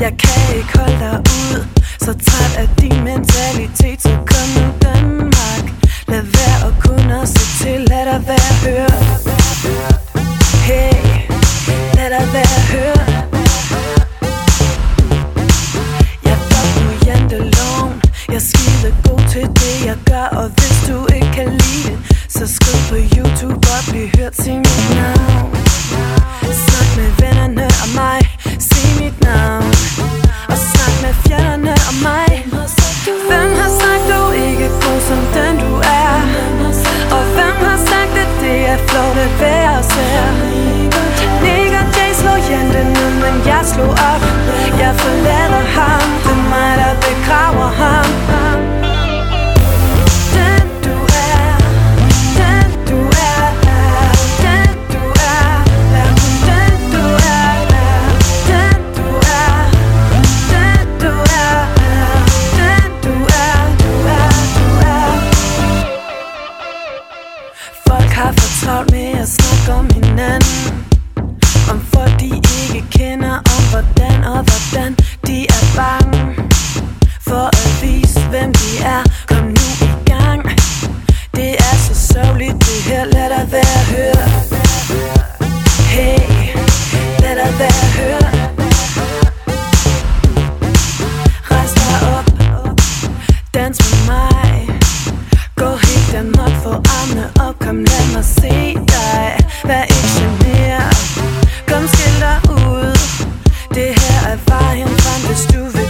Jeg kan ikke holde dig ud. Så træt af din mentalitet. Så kom nu Danmark. Lad være at kunne se til. Lad dig være hørt. Hey, lad dig være hørt. Jeg er på janteloven. Jeg er skide god til det jeg gør. Og hvis du ikke kan lide det, så skriv på YouTube og bliv hørt. Sig mit navn. Snak med vennerne om mig. Sig mit navn. Og snak med fjenderne om mig. Hvem har sagt du ikke er god som den du er? Og hvem har sagt at det er flot at være sær? Nick og Jay slår jenten ned, men jeg slog op. Jeg forlader ham. Det er mig der begraver ham. Har for travlt med at snakke om hinanden. Om folk de ikke kender. Om hvordan og hvordan de er bange for at vise hvem de er. Kom nu i gang. Det er så sørgeligt det her. Lad dig være hørt. Hey, lad dig være hørt. Rejs dig op. Dans med mig. Gå helt amok, få armene op. Kom lad mig se dig. Vær ikke generet. Kom skil dig ud. Det her er vejen frem, hvis du vil